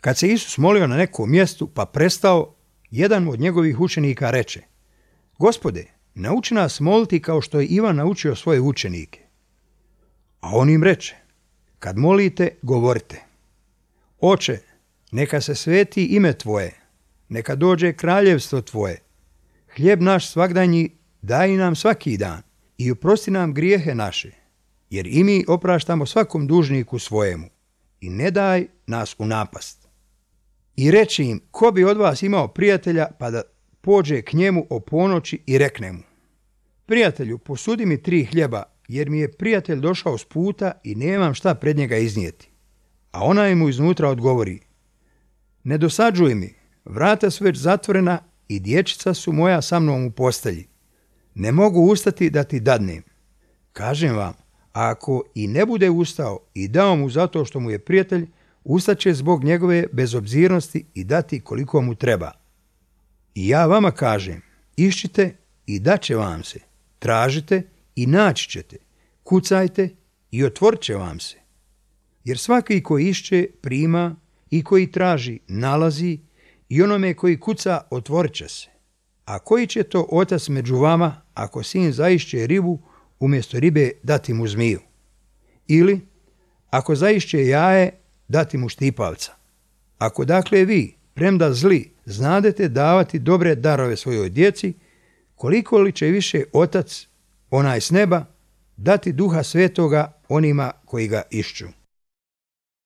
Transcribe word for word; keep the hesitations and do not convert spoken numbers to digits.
Kad se Isus molio na nekom mjestu pa prestao, jedan od njegovih učenika reče: Gospode, nauči nas moliti kao što je Ivan naučio svoje učenike. A on im reče: Kad molite, govorite: Oče, neka se sveti ime Tvoje, neka dođe kraljevstvo Tvoje. Hljeb naš svagdanji daj nam svaki dan i oprosti nam grijehe naše, jer i mi opraštamo svakom dužniku svojemu. I ne daj nas u napast. I reči im: Ko bi od vas imao prijatelja pa da pođe k njemu o ponoći i rekne mu: Prijatelju, posudi mi tri hljeba, jer mi je prijatelj došao s puta i nemam šta pred njega iznijeti. A onaj mu iznutra odgovori: Ne dosađuj mi, vrata su već zatvorena i dječica su moja sa mnom u postelji. Ne mogu ustati da ti dadnem. Kažem vam, ako i ne bude ustao i dao mu zato što mu je prijatelj, ustaće zbog njegove bezobzirnosti i dati koliko mu treba. I ja vama kažem, iščite i daće vam se, tražite i naći ćete, kucajte i otvorit će vam se. Jer svaki koji išće prima i koji traži nalazi i onome koji kuca otvorit će se. A koji će to otac među vama ako sin zaišće ribu umjesto ribe dati mu zmiju? Ili ako zaišće jaje dati mu štipavca? Ako dakle vi, premda zli, znadete davati dobre darove svojoj djeci, koliko li će više otac, onaj s neba, dati duha svetoga onima koji ga išću?